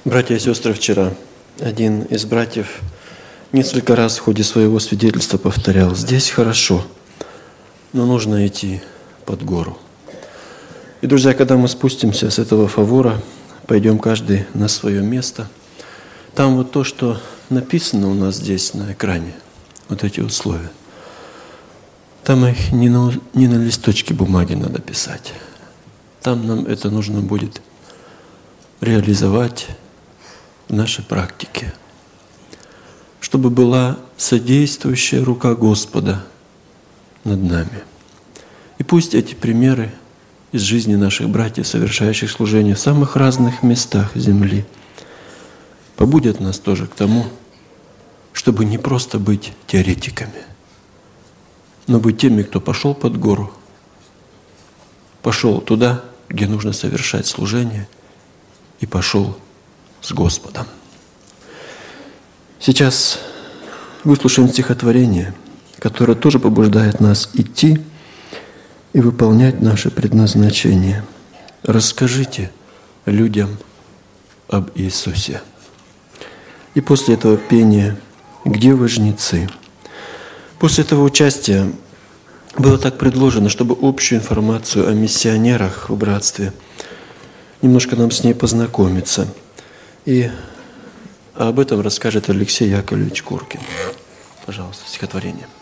Братья и сестры, вчера один из братьев несколько раз в ходе своего свидетельства повторял: здесь хорошо, но нужно идти под гору. И, друзья, когда мы спустимся с этого фавора, пойдем каждый на свое место, там вот то, что написано у нас здесь на экране, вот эти условия, там их не на листочке бумаги надо писать. Там нам это нужно будет реализовать в нашей практике, чтобы была содействующая рука Господа над нами. И пусть эти примеры из жизни наших братьев, совершающих служение в самых разных местах земли, побудят нас тоже к тому, чтобы не просто быть теоретиками, но быть теми, кто пошел под гору, пошел туда, где нужно совершать служение, и пошел с Господом. Сейчас выслушаем стихотворение, которое тоже побуждает нас идти и выполнять наше предназначение. Расскажите людям об Иисусе. И после этого пения «Где вы, жнецы?». После этого участия было так предложено, чтобы общую информацию о миссионерах в братстве, немножко нам с ней познакомиться. И об этом расскажет Алексей Яковлевич Куркин. Пожалуйста, стихотворение.